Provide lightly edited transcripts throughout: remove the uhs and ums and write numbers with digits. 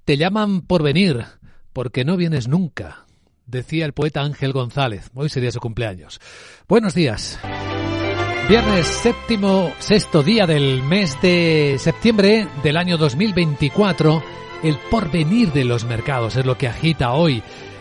Te llaman por venir, porque no vienes nunca, decía el poeta Ángel González. Hoy sería su cumpleaños. Buenos días. Viernes sexto día del mes de septiembre del año 2024. El porvenir de los mercados es lo que agita hoy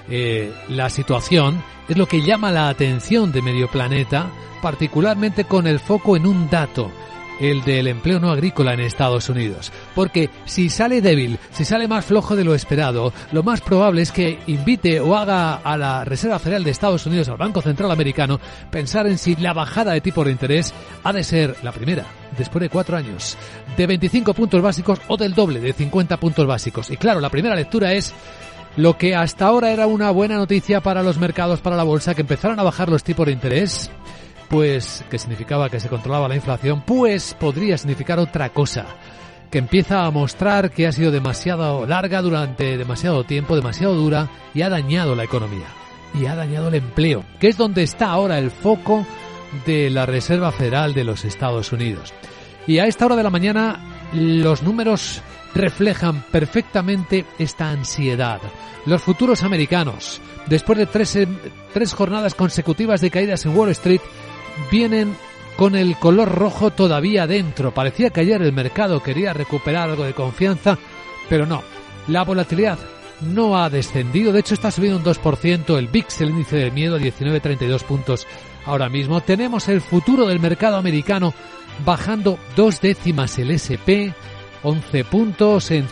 la situación, es lo que llama la atención de medio planeta, particularmente con el foco en un dato, el del empleo no agrícola en Estados Unidos. Porque si sale débil, si sale más flojo de lo esperado, lo más probable es que invite o haga a la Reserva Federal de Estados Unidos, al Banco Central Americano, pensar en si la bajada de tipo de interés ha de ser la primera, después de 4 años, de 25 puntos básicos o del doble, de 50 puntos básicos. Y claro, la primera lectura es lo que hasta ahora era una buena noticia para los mercados, para la bolsa, que empezaron a bajar los tipos de interés, pues que significaba que se controlaba la inflación, pues podría significar otra cosa, que empieza a mostrar que ha sido demasiado larga durante demasiado tiempo, demasiado dura, y ha dañado la economía, y ha dañado el empleo, que es donde está ahora el foco de la Reserva Federal de los Estados Unidos. Y a esta hora de la mañana los números reflejan perfectamente esta ansiedad. Los futuros americanos, después de tres jornadas consecutivas de caídas en Wall Street, vienen con el color rojo todavía dentro. Parecía que ayer el mercado quería recuperar algo de confianza, pero no. La volatilidad no ha descendido. De hecho, está subiendo un 2%. El VIX, el índice del miedo, 19,32 puntos ahora mismo. Tenemos el futuro del mercado americano bajando 2 décimas. El S&P, 11 puntos en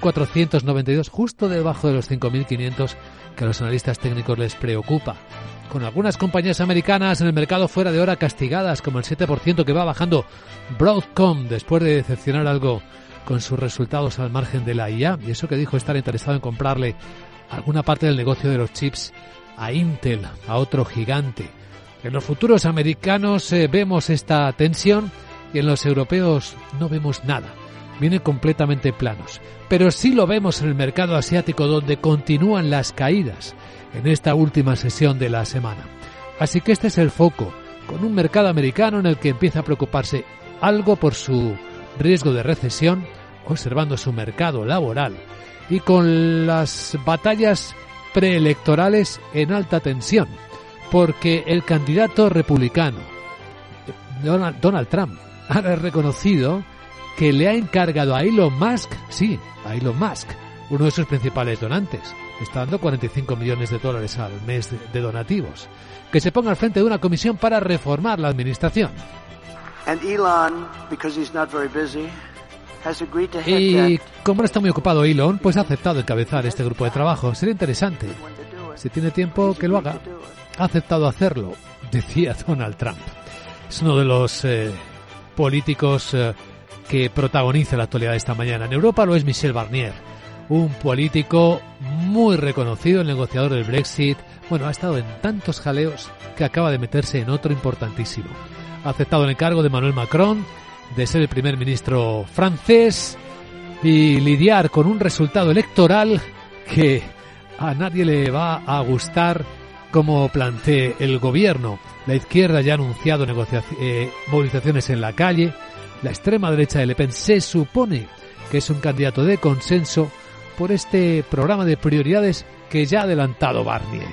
5.492, justo debajo de los 5.500 que a los analistas técnicos les preocupa. Con algunas compañías americanas en el mercado fuera de hora castigadas, como el 7% que va bajando Broadcom después de decepcionar algo con sus resultados al margen de la IA, y eso que dijo estar interesado en comprarle alguna parte del negocio de los chips a Intel, a otro gigante. En los futuros americanos vemos esta tensión y en los europeos no vemos nada. Vienen completamente planos. Pero sí lo vemos en el mercado asiático, donde continúan las caídas en esta última sesión de la semana. Así que este es el foco, con un mercado americano en el que empieza a preocuparse algo por su riesgo de recesión, observando su mercado laboral y con las batallas preelectorales en alta tensión, porque el candidato republicano, Donald Trump, ha reconocido que le ha encargado a Elon Musk, uno de sus principales donantes, está dando $45 millones al mes de donativos, que se ponga al frente de una comisión para reformar la administración. Y como no está muy ocupado Elon, pues ha aceptado encabezar este grupo de trabajo. Sería interesante, si tiene tiempo, que lo haga. Ha aceptado hacerlo, decía Donald Trump. Es uno de los políticos que protagoniza la actualidad de esta mañana. En Europa lo es Michel Barnier, un político muy reconocido, el negociador del Brexit. Bueno, ha estado en tantos jaleos que acaba de meterse en otro importantísimo. Ha aceptado el encargo de Emmanuel Macron de ser el primer ministro francés y lidiar con un resultado electoral que a nadie le va a gustar como plantee el gobierno. La izquierda ya ha anunciado movilizaciones en la calle. La extrema derecha de Le Pen se supone que es un candidato de consenso por este programa de prioridades que ya ha adelantado Barnier.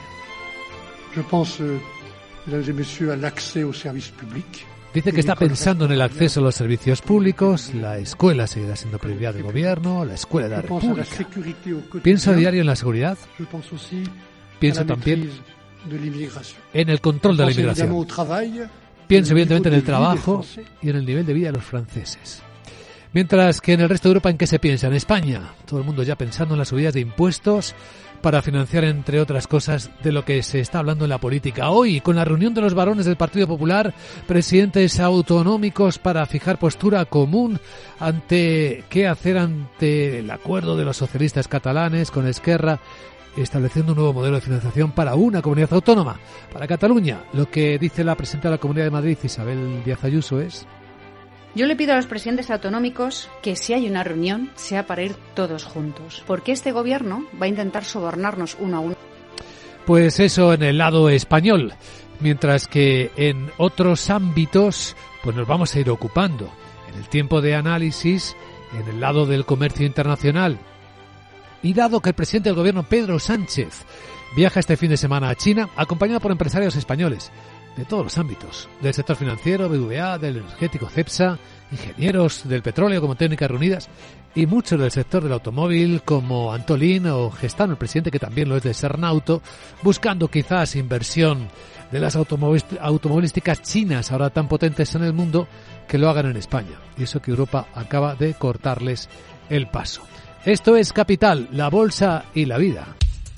Dice que está pensando en el acceso a los servicios públicos, la escuela seguirá siendo prioridad del gobierno, la escuela de la República. Pienso a diario en la seguridad, pienso también en el control de la inmigración. Pienso evidentemente en el trabajo y en el nivel de vida de los franceses. Mientras que en el resto de Europa, ¿en qué se piensa? En España, todo el mundo ya pensando en las subidas de impuestos para financiar, entre otras cosas, de lo que se está hablando en la política. Hoy, con la reunión de los varones del Partido Popular, presidentes autonómicos para fijar postura común ante qué hacer ante el acuerdo de los socialistas catalanes con Esquerra, estableciendo un nuevo modelo de financiación para una comunidad autónoma, para Cataluña. Lo que dice la presidenta de la Comunidad de Madrid, Isabel Díaz Ayuso, es: yo le pido a los presidentes autonómicos que si hay una reunión sea para ir todos juntos, porque este gobierno va a intentar sobornarnos uno a uno. Pues eso en el lado español, mientras que en otros ámbitos pues nos vamos a ir ocupando. En el tiempo de análisis, en el lado del comercio internacional, Y dado que el presidente del gobierno, Pedro Sánchez, viaja este fin de semana a China, acompañado por empresarios españoles de todos los ámbitos, del sector financiero, BBVA, del energético, Cepsa, ingenieros del petróleo como Técnicas Reunidas y muchos del sector del automóvil como Antolín o Gestano, el presidente que también lo es de Sernauto, buscando quizás inversión de las automovilísticas chinas ahora tan potentes en el mundo que lo hagan en España. Y eso que Europa acaba de cortarles el paso. Esto es Capital, la bolsa y la vida.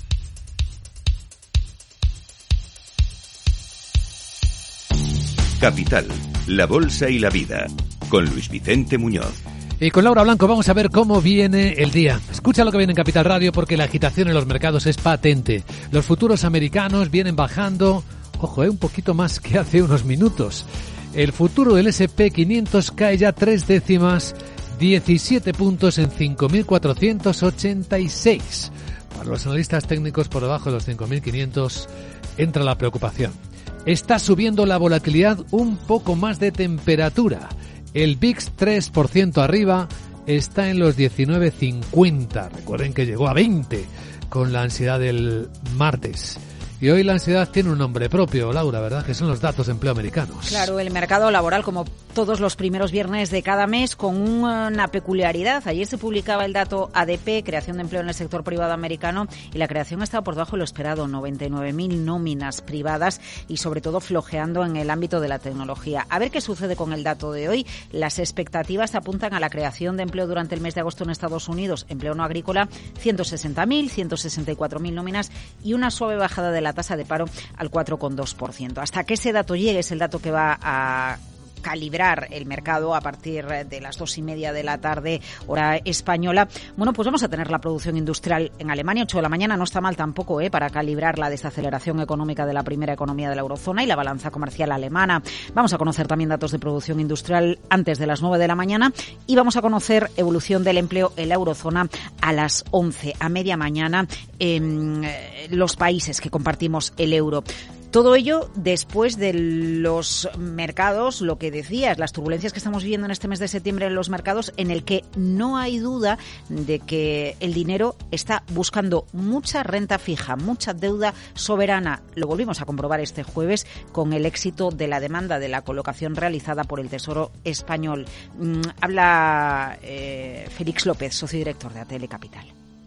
Capital, la bolsa y la vida, con Luis Vicente Muñoz. Y con Laura Blanco vamos a ver cómo viene el día. Escucha lo que viene en Capital Radio porque la agitación en los mercados es patente. Los futuros americanos vienen bajando, ojo, un poquito más que hace unos minutos. El futuro del S&P 500 cae ya 3 décimas, 17 puntos en 5.486. Para los analistas técnicos por debajo de los 5.500 entra la preocupación. Está subiendo la volatilidad, un poco más de temperatura. El VIX 3% arriba está en los 19,50. Recuerden que llegó a 20 con la ansiedad del martes. Y hoy la ansiedad tiene un nombre propio, Laura, ¿verdad? Que son los datos de empleo americanos. Claro, el mercado laboral, como todos los primeros viernes de cada mes, con una peculiaridad. Ayer se publicaba el dato ADP, creación de empleo en el sector privado americano, y la creación estaba por debajo de lo esperado, 99.000 nóminas privadas y sobre todo flojeando en el ámbito de la tecnología. A ver qué sucede con el dato de hoy. Las expectativas apuntan a la creación de empleo durante el mes de agosto en Estados Unidos, empleo no agrícola, 160.000, 164.000 nóminas y una suave bajada de la tasa de paro al 4,2%. Hasta que ese dato llegue es el dato que va a calibrar el mercado a partir de las 2:30 de la tarde, hora española. Bueno, pues vamos a tener la producción industrial en Alemania, 8 de la mañana, no está mal tampoco, para calibrar la desaceleración económica de la primera economía de la eurozona y la balanza comercial alemana. Vamos a conocer también datos de producción industrial antes de las 9 de la mañana y vamos a conocer evolución del empleo en la eurozona a las 11, a media mañana, en los países que compartimos el euro. Todo ello después de los mercados, lo que decías, las turbulencias que estamos viviendo en este mes de septiembre en los mercados, en el que no hay duda de que el dinero está buscando mucha renta fija, mucha deuda soberana. Lo volvimos a comprobar este jueves con el éxito de la demanda de la colocación realizada por el Tesoro español. Habla Félix López, socio director de ATL Capital.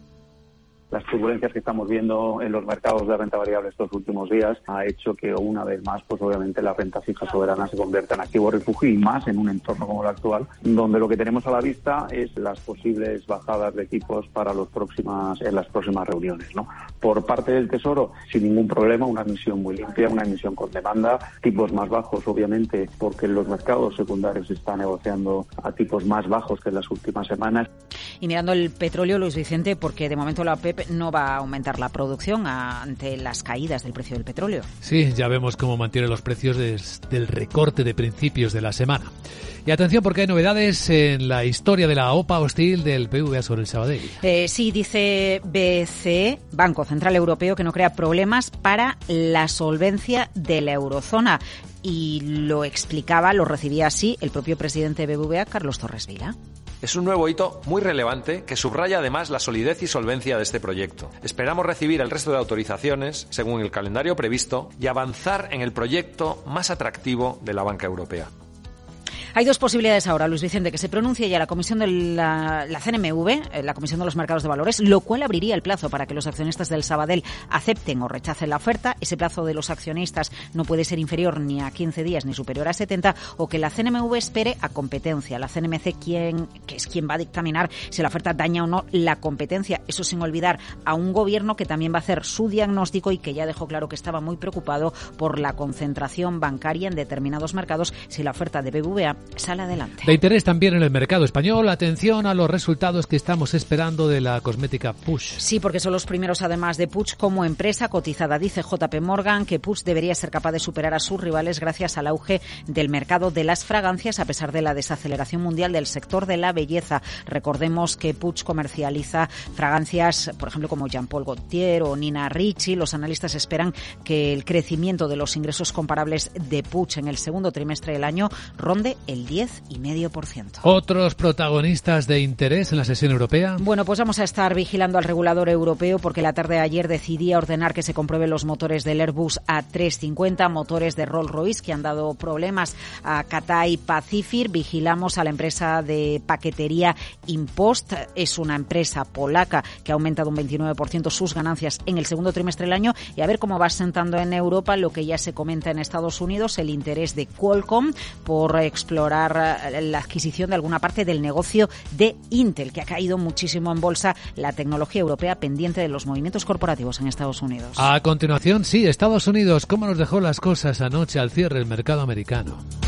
Las turbulencias que estamos viendo en los mercados de renta variable estos últimos días ha hecho que una vez más, pues obviamente la renta fija soberana se convierta en activo refugio y más en un entorno como el actual, donde lo que tenemos a la vista es las posibles bajadas de tipos para en las próximas reuniones, ¿no? Por parte del Tesoro, sin ningún problema, una emisión muy limpia, una emisión con demanda, tipos más bajos, obviamente, porque los mercados secundarios se están negociando a tipos más bajos que en las últimas semanas. Y mirando el petróleo, Luis Vicente, porque de momento la OPEP no va a aumentar la producción ante las caídas del precio del petróleo. Sí, ya vemos cómo mantiene los precios desde el recorte de principios de la semana. Y atención porque hay novedades en la historia de la OPA hostil del BBVA sobre el Sabadell. Sí, dice BCE, Banco Central Europeo, que no crea problemas para la solvencia de la eurozona. Y lo recibía así el propio presidente de BBVA, Carlos Torres Vila. Es un nuevo hito muy relevante que subraya además la solidez y solvencia de este proyecto. Esperamos recibir el resto de autorizaciones según el calendario previsto y avanzar en el proyecto más atractivo de la banca europea. Hay dos posibilidades ahora, Luis Vicente, que se pronuncie ya la comisión de la CNMV, la Comisión de los Mercados de Valores, lo cual abriría el plazo para que los accionistas del Sabadell acepten o rechacen la oferta. Ese plazo de los accionistas no puede ser inferior ni a 15 días ni superior a 70, o que la CNMV espere a competencia. La CNMC, que es quien va a dictaminar si la oferta daña o no la competencia. Eso sin olvidar a un gobierno que también va a hacer su diagnóstico y que ya dejó claro que estaba muy preocupado por la concentración bancaria en determinados mercados si la oferta de BBVA sale adelante. De interés también en el mercado español, atención a los resultados que estamos esperando de la cosmética Puig. Sí, porque son los primeros además de Puig como empresa cotizada. Dice JP Morgan que Puig debería ser capaz de superar a sus rivales gracias al auge del mercado de las fragancias a pesar de la desaceleración mundial del sector de la belleza. Recordemos que Puig comercializa fragancias, por ejemplo, como Jean Paul Gaultier o Nina Ricci. Los analistas esperan que el crecimiento de los ingresos comparables de Puig en el segundo trimestre del año ronde el 10,5%. ¿Otros protagonistas de interés en la sesión europea? Bueno, pues vamos a estar vigilando al regulador europeo porque la tarde de ayer decidía ordenar que se comprueben los motores del Airbus A350, motores de Rolls-Royce que han dado problemas a Cathay Pacific. Vigilamos a la empresa de paquetería Impost. Es una empresa polaca que ha aumentado un 29% sus ganancias en el segundo trimestre del año, y a ver cómo va sentando en Europa lo que ya se comenta en Estados Unidos, el interés de Qualcomm por explorar la adquisición de alguna parte del negocio de Intel, que ha caído muchísimo en bolsa, la tecnología europea pendiente de los movimientos corporativos en Estados Unidos. A continuación, sí, Estados Unidos, ¿cómo nos dejó las cosas anoche al cierre el mercado americano?